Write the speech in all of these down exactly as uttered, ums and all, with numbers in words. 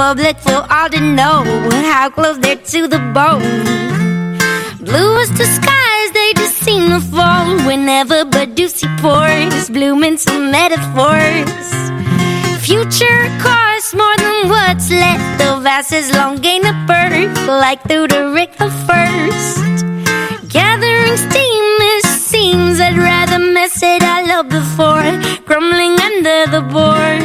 public for all to know how close they're to the bone. Blue as the skies, they just seem to fall whenever Badusi pours, blooming some metaphors. Future costs more than what's left of us as long gain a birth, like Thuderick the First. Gathering steam, it seems I'd rather mess it all up before crumbling under the board.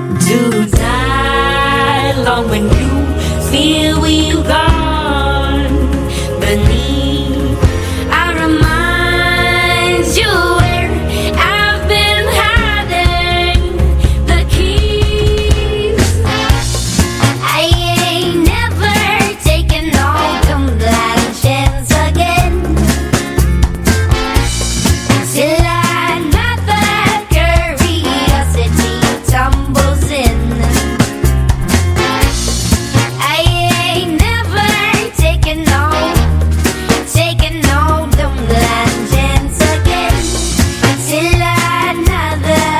Tonight, long when you feel we've gone beneath, I remind you where I've been hiding the keys. I ain't never taken all them blind chance again. Till another curiosity tumbles in. I ain't never taken no, taken no them blind chance again. Till another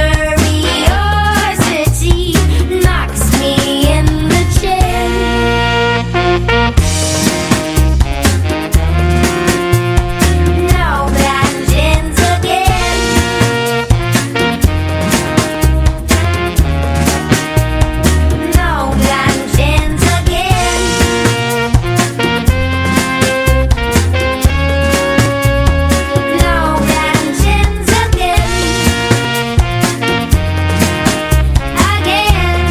curiosity knocks me in the chin. No blind chance again. No blind chance again. No blind chance again. Again.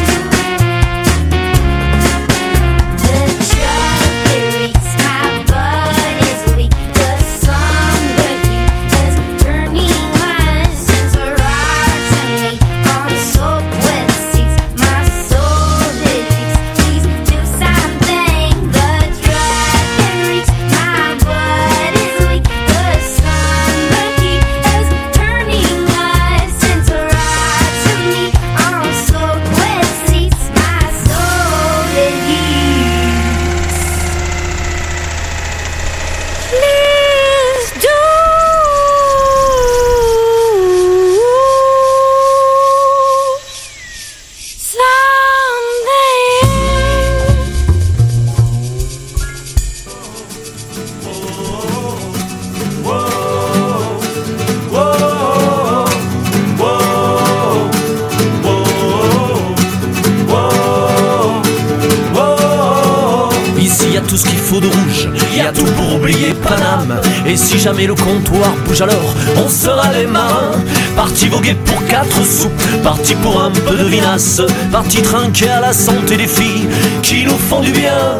The truck reeks, my blood is weak. The somber heat is turning my sense around to me. On soap wet seats, my soul leaks. Please do something. The truck reeks, my blood is weak. The somber heat is turning my sense around to me. On soap wet seats, my soul leaks. Please do Ici y a tout ce qu'il faut de rouge, y a tout pour oublier Paname. Et si jamais le comptoir bouge alors, on sera les marins. Partis voguer pour quatre sous, partis pour un peu de vinasse, partis trinquer à la santé des filles qui nous font du bien.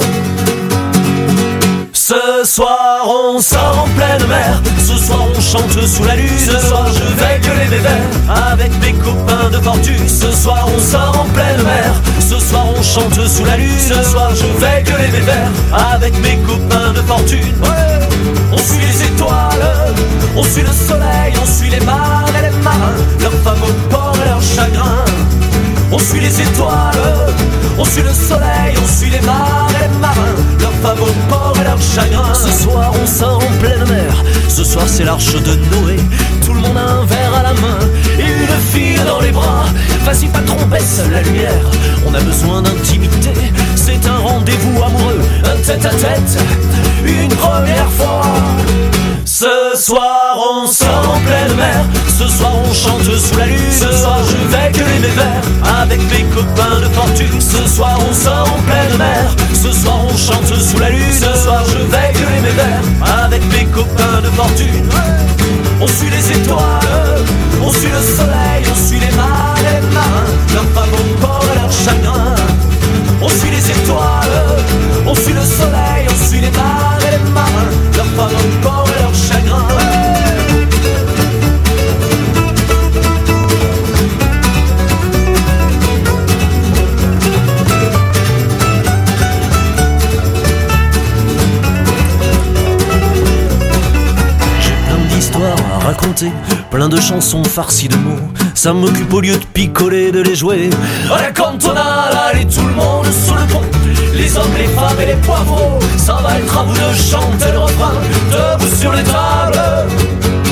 Ce soir on sort en pleine mer, ce soir on chante sous la lune. Ce soir je vais gueuler mes vers avec mes copains de fortune. Ce soir on sort en pleine mer, ce soir on chante sous la lune. Ce soir je vais gueuler mes vers avec mes copains de fortune. Ouais. On suit les étoiles, on suit le soleil, on suit les marins et les marins, leurs femmes au port et leurs chagrins. On suit les étoiles, on suit le soleil, on suit les marins et les marins, leurs femmes au port et leurs chagrins. Ce soir on sort en pleine mer, ce soir c'est l'arche de Noé. Tout le monde a un verre à la main et une fille dans les bras. Vas-y patron, baisse la lumière, on a besoin d'intimité. C'est un rendez-vous amoureux, un tête-à-tête, une première fois. Ce soir on sort en pleine mer, ce soir on chante sous la lune. Ce soir je vais gueuler mes vers avec mes copains de fortune. Ce soir on sort en pleine mer, ce soir on chante sous la lune. Ce soir je vais gueuler mes vers avec mes copains de fortune. On suit les étoiles, on suit le soleil, on suit les marins et les marins, leurs femmes au port et leurs chagrins. On suit les étoiles, on suit le soleil, on suit les marins et les marins, leurs femmes au port et leurs chagrins. J'ai plein d'histoires à raconter, plein de chansons farcies de mots. Ça m'occupe au lieu de picoler, de les jouer à la cantonade. Allez tout le monde sur le pont, les hommes, les femmes et les poivreaux. Ça va être à vous de chanter le refrain, debout sur les tables.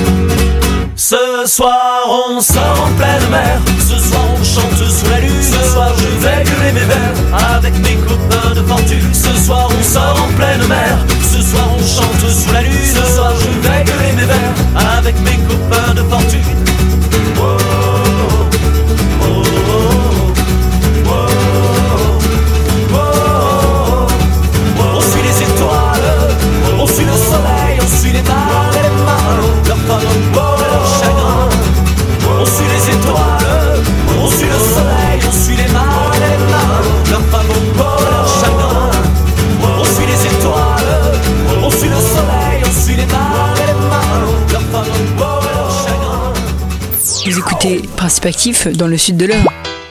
Ce soir on sort en pleine mer, ce soir on chante sous la lune. Ce soir je vais gueuler mes verres avec mes copains de fortune. Ce soir on sort en pleine mer, ce soir on chante sous la lune. Ce soir je vais gueuler mes verres avec mes copains de fortune. Oh, oh, oh, oh, oh, oh. On suit les étoiles, on suit le soleil, on suit les mâles et les mâles, leurs femmes amour et leurs chagrins. On suit les étoiles, on suit le soleil, on suit les mâles et les mâles, leurs femmes amour et leurs chagrins. On suit les étoiles, on suit le soleil, on suit les mâles et les mâles, leurs femmes amour et leurs chagrins. Vous écoutez Principe Actif dans le sud de l'heure.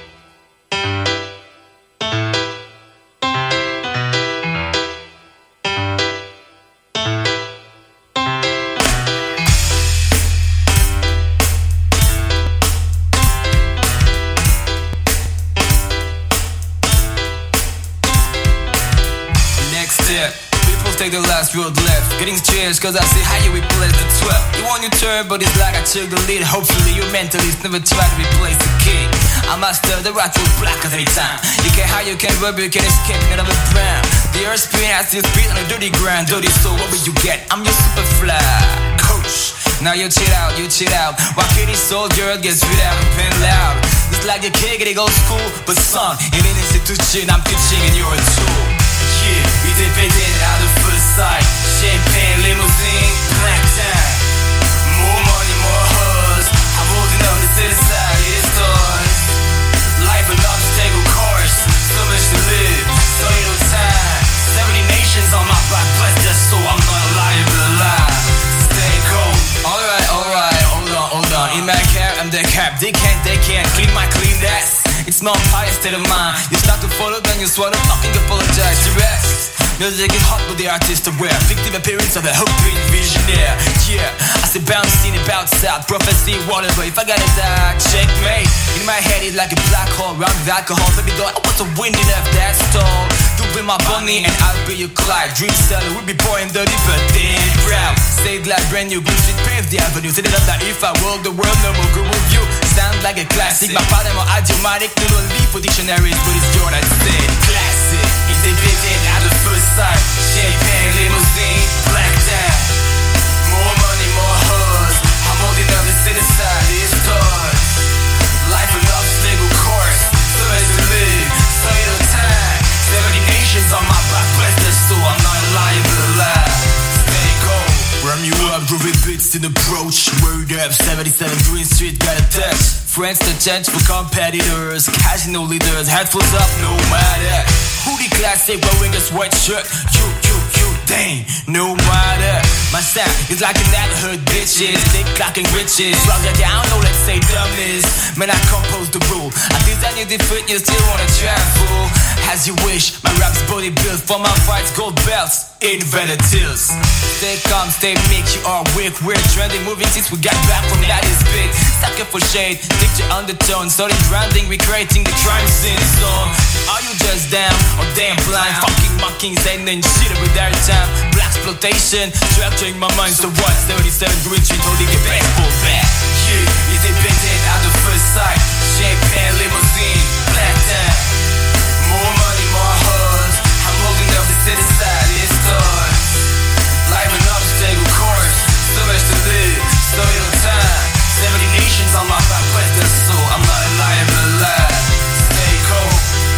Take the last road left, getting cheers cause I say hi you replace the twelve. You want your turn but it's like I took the lead. Hopefully your mentalist never try to replace the king. I master the right road black at any time. You can't hide, you can't rub, you can't escape none of the brown. The earth spin has this beat on a dirty ground. Dirty so what will you get? I'm your super fly coach. Now you chill out, you chill out. Why can't this soldier gets rid out and pen loud? It's like a kid getting old school, but son, in an institution I'm teaching and you're a tool. Yeah, we depended out the first sight. Champagne, limousine, black time. More money, more hugs. I'm holding up the city side, it's toys. Life an obstacle course. So much to live, so little time. Seventy nations on my back, bless that soul. I'm not alive, but alive. Stay cold. Alright, alright, hold on, hold on. In my cab, I'm the cap. They can't, they can't clean my clean ass. It's my empire state of mind. You start to follow, then you swallow, fucking apologize to rest. Music is hot with the artist aware. Fictive appearance of a hoping visionaire. Yeah, I say bouncing about south. Prophecy, whatever. If I got it, die, checkmate. In my head it's like a black hole, round with alcohol. Baby doll, I want to win enough, that's tall. You be my bunny and I'll be your Clyde. Dream seller, we'll be poor and dirty, but then proud. Say like brand new, blue street, pave the avenue. Say it up that if I rule the world, no more good review. Sound like a classic. My father, my idiomatic. Little leap for dictionaries, but it's your that say classic. It's a bit at the first sight. Champagne, limousine, black time. More money, more hugs. I'm holding up the city side, it's toys. Life an obstacle course. So as to live, so little time. Seventy nations on my back, bless the soul. I'm not lying, but alive. Stay cold. Ram you up, groovy beats in approach. Word up, seventy-seven Green Street, got a touch. Friends to change for competitors. Casino leaders, headphones up, no matter. Hoodie classic, wearing a sweatshirt. You, you, you, dang, no matter. My sound is like a neighborhood bitches. They clocking riches. Drop that down, no let's say dumbness. Man, I compose the rule. I design you different, you still wanna travel. As you wish, my rap's body built. For my fights, gold belts. Invented tills. Stay calm, stay meek, you are weak. We're trending, moving since we got back from that is big. Sucker for shade, picture undertone. Started branding, recreating the crime scene song. Are you just down or damn blind? Fucking mocking, saying then shit with their time. Black exploitation, structuring my mind. So what? seventy-seven Green Street, holding your baseball bat. Yeah, is it bending out the first sight? Champagne, limousine, black time. More money, more hugs. I'm holding up the city side, it's toys. Life an obstacle course. So much to live, so little time. Seventy nations on my back, bless the soul. I'm not lying, but alive. Stay cold.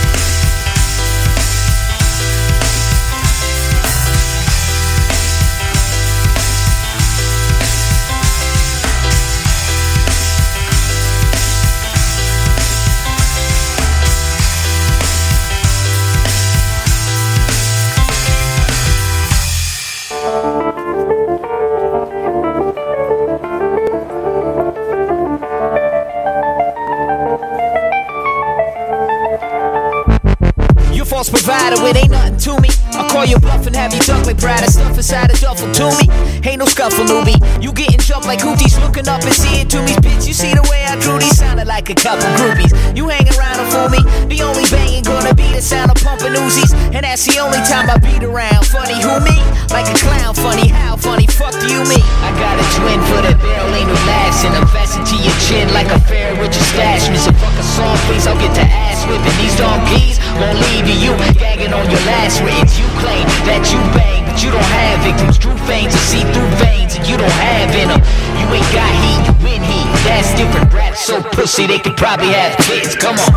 Provider with ain't nothing to me. I'll call you bluff and have you duck like Brad. Stuff inside a duffel to me. Ain't no scuffle, newbie. You getting jumped like hooties, looking up and see it to me. Bitch, you see the way I drew these? Sounded like a couple groupies. You hang around and fool me. The only banging gonna be the sound of pumping Uzis. And that's the only time I beat around. Funny who me? Like a clown. Funny how? Funny fuck you me. I got a twin for the barrel, ain't no laughs. And I'm fastened to your chin like a ferret with your stash. Miss a fucking song, please, I'll get to ass. whipping. These donkeys won't leave you. You gagging on your last words. You claim that you bang, but you don't have victims. True veins are see-through veins, and you don't have in them. You ain't got heat, you win heat. That's different. Rats so pussy they could probably have kids. Come on.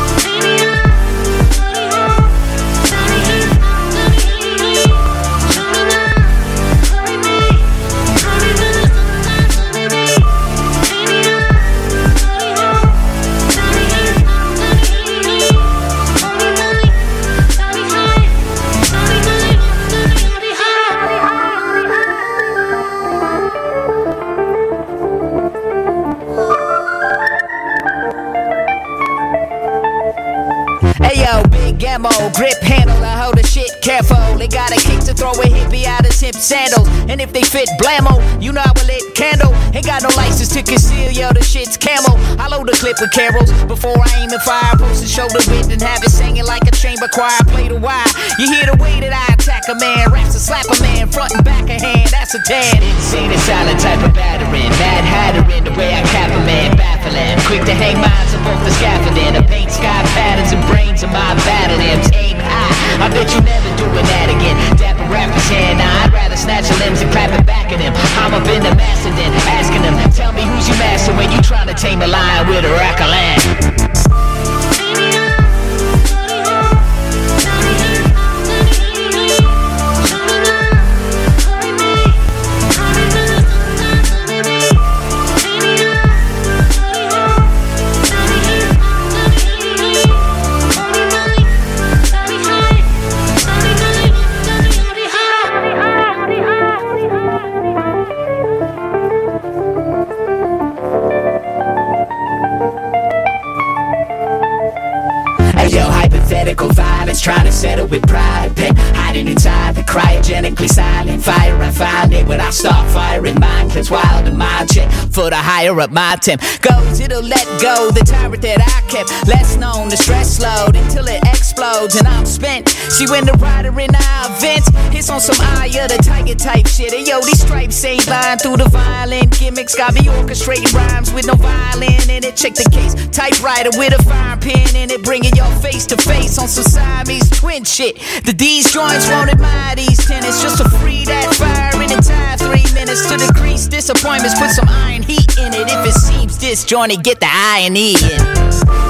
Gammo, grip handle, I hold the shit careful. They got a kick to throw a hippie out of hip sandals. And if they fit blammo, you know I will lit candle. Ain't got no license to conceal, yo, the shit's camo. I load the clip with carols before I aim and fire. Post the shoulder width and have it singing like a chamber choir. Play the wire, you hear the way that I attack a man. Raps to slap a man, front and back a hand, that's a tan. Insane and silent type of battering. Mad hattering, the way I cap a man, baffling. Quick to hang minds above the scaffolding. I paint sky patterns and brains of my battle limbs. Aim high, I bet you never doing that again. Dapper rappers here, nah, I'd rather snatch your limbs and clap it back at him. I'm up in the master then, asking them, tell me who's your master when you trying to tame a lion with a rack of land. Violence, trying to settle with pride, pain, hiding inside the cryogenically silent fire. I find it when I start firing. Mind clips wild and mind check for the higher up my temp goes. It'll let go the tyrant that I kept less known. The stress load until it explodes and I'm spent. See when the rider in our events hits on some eye of the tiger type shit. And yo, these stripes ain't lying through the violent gimmicks. Got me orchestrating rhymes with no violin in it. Check the case, typewriter with a fire pen in it. Bringing your face to face on some Siamese twin shit. The D's joints won't admire these tenants. Just to free that fire in the time. Three minutes to decrease disappointments. Put some iron heat in it. If it seems disjointed, get the irony in.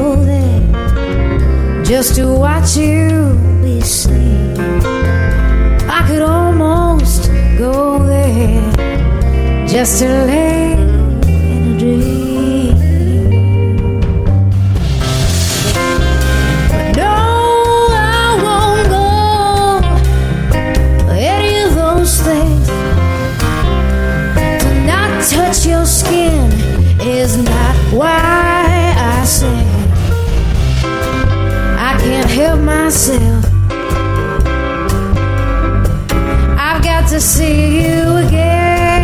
Just to watch you be seen. just to lay in a dream. But no, I won't go any of those things. To not touch your skin is not why I sing. I can't help myself. I've got to see you again.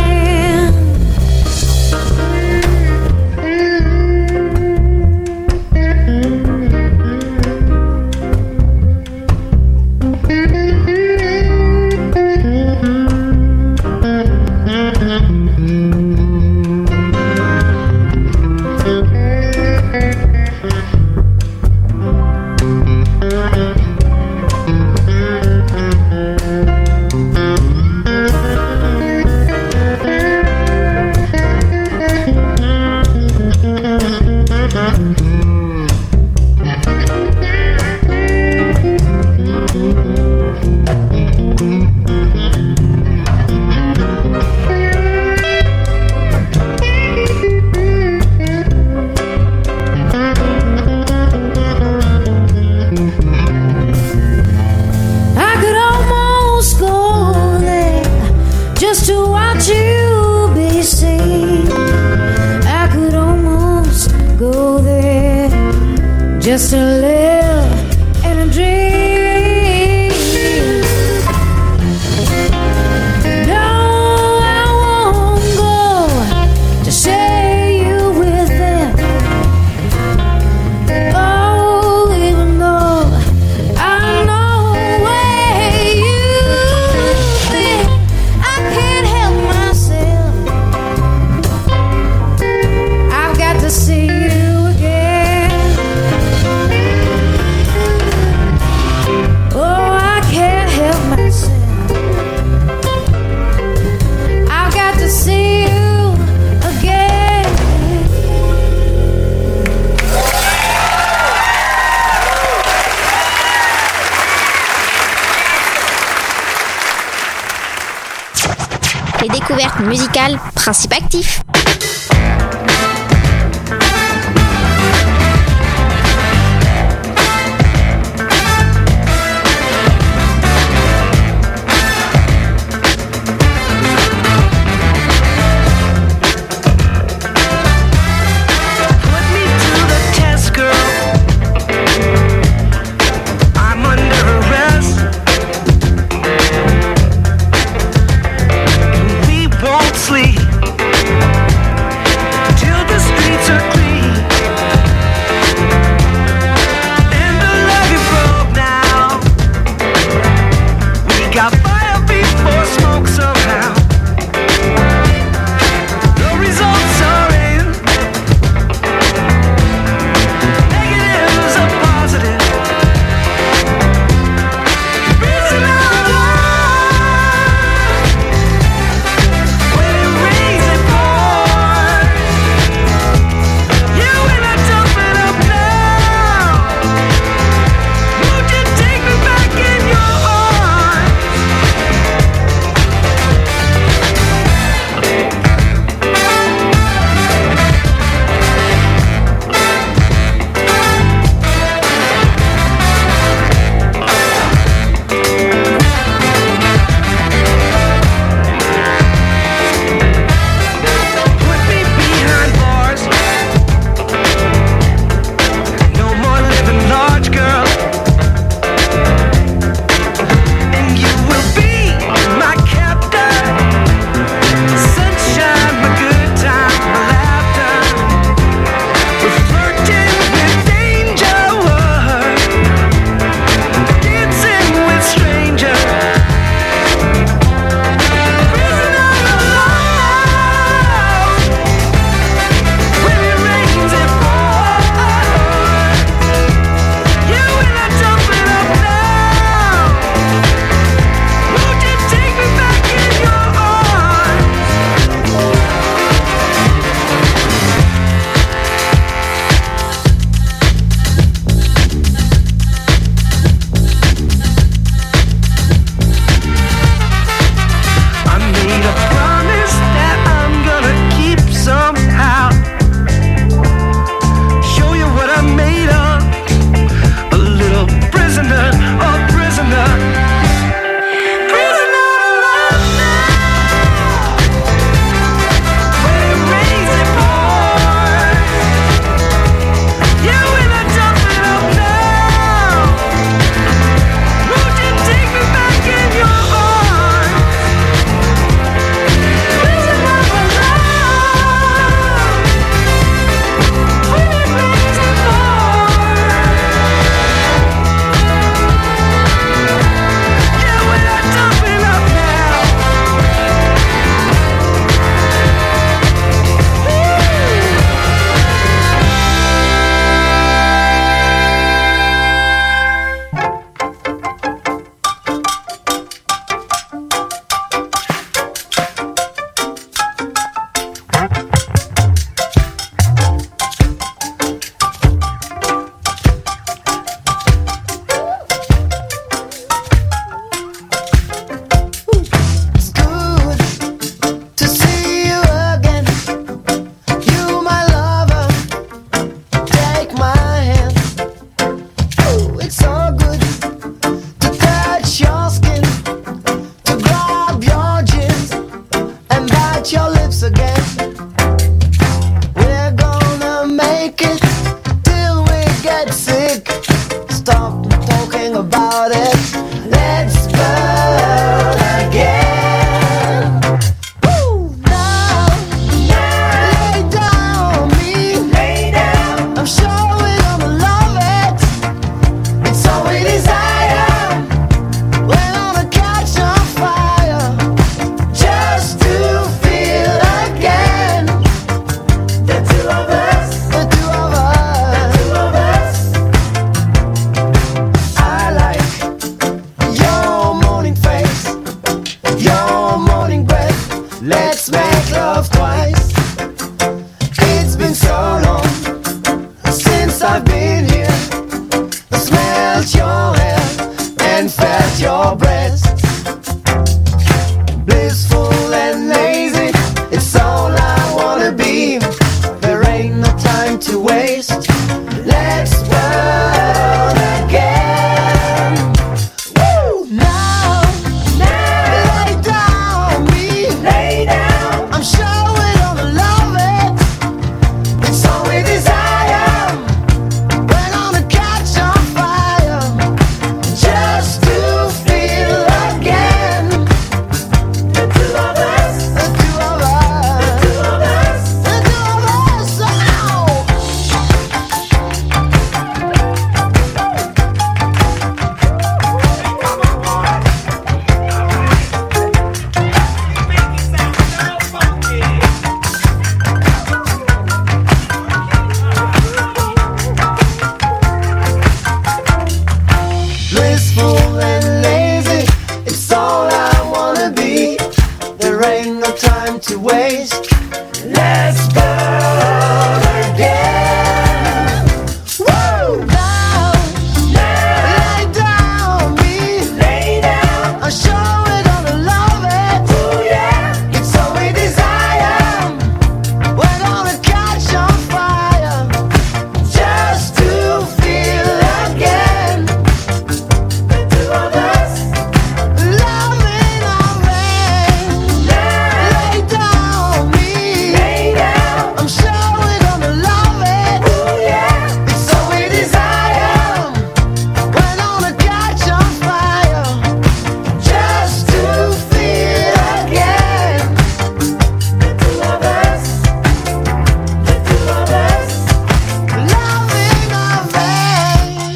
Just to live in a dream. No, I won't go to share you with them. Oh, even though I know where you've been, I can't help myself. I've got to see you. Les découvertes musicales, principe actif. Sleep. touch your lips again. We're gonna make it till we get sick. Stop talking about it. Let's burn again. Woo! Now, lay down on me. Lay down. I'm sure we're gonna love it. It's all we desire. We're gonna catch on fire. Just to feel again. The two of us. The two of us. The two of us. I like your morning face, your morning breath. Let's make love twice. It's been so long since I've been here. I smelled your hair and felt your breast. Blissful and lazy, it's all I wanna be. There ain't no time to waste. Let's burn again. Woo! Now, lay down on me. Lay down. I'm sure we're gonna love it. It's all we desire. We're gonna catch on fire. Just to feel again. The two of us. The two of us. The two of us. The two of us. Oh! Blissful and lazy, it's all I wanna be. There ain't no time to waste. Let's burn again. Woo! Now, lay down on me. Lay down. I'm sure we're gonna love it. Ooh, yeah. It's all we desire. We're gonna catch on fire. Just to feel again. The two of us, loving our rain. Lay down on me. Lay down. I'm sure we're gonna love it. Ooh, yeah. It's all we desire. We're gonna catch on fire. Just to feel again. The two of us, the two of us, loving our rain.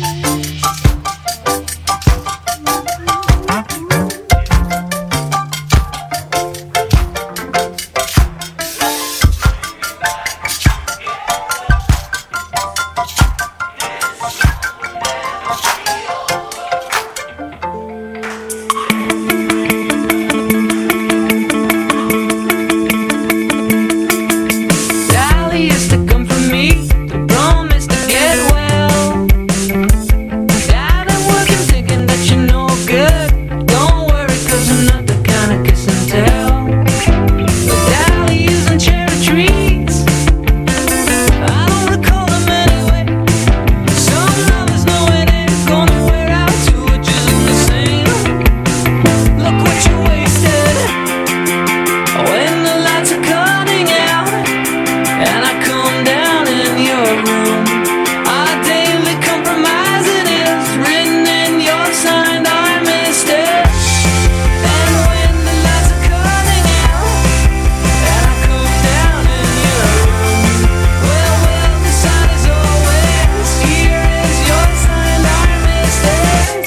Sally used to come for me to promise to get well. Dad, I'm working thinking that you're no good. Don't worry, cause I'm not the kind of kiss and tell. But Dally using cherry trees, I don't recall them anyway. Some lovers know it ain't gonna wear out, two witches in the same. Look what you wasted when the lights are cutting out. And I come down in your room. Our daily compromise, it is written in your signed armistice. And when the lights are cutting out, and I come down in your room, well, well, the sign is always, here is your signed armistice.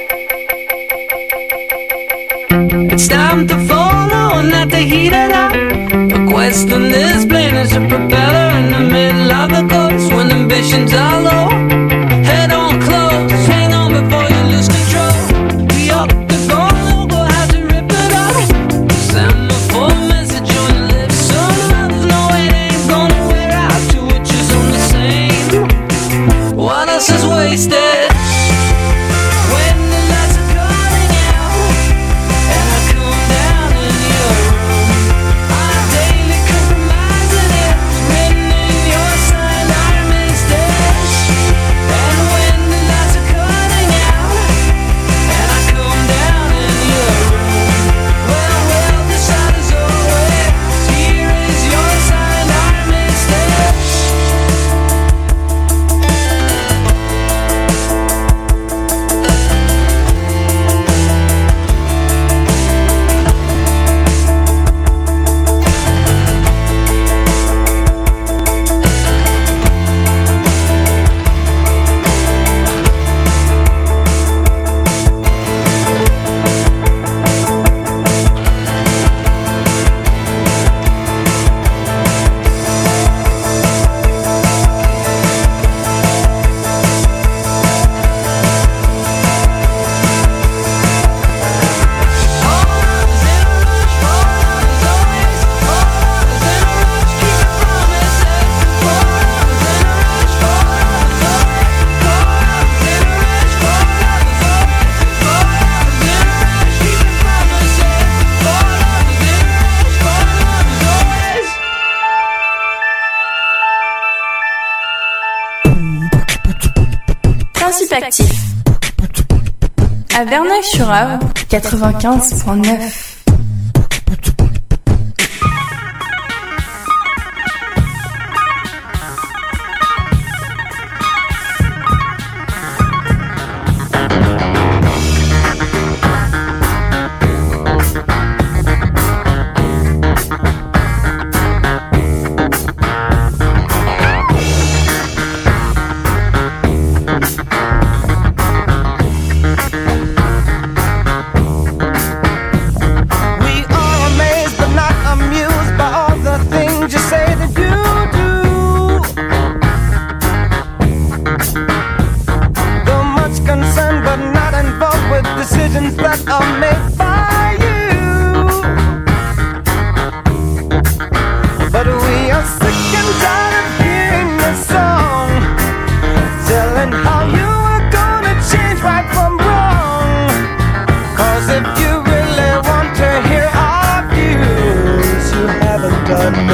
It's time to follow, not to heat it up. A question is plain as a propeller in the middle of the course when ambitions are low. Head on close, hang on before you lose control. We up the phone logo, how to rip it off. Semaphore message on your lips. Some lovers know it ain't gonna wear out, two witches on the same. What else is wasted? When the lights are cutting out, and I come down in your room. Our daily compromise, it is written in your signed armistice. Actif. À Verneuil-sur-Avre, quatre-vingt-quinze point neuf. Done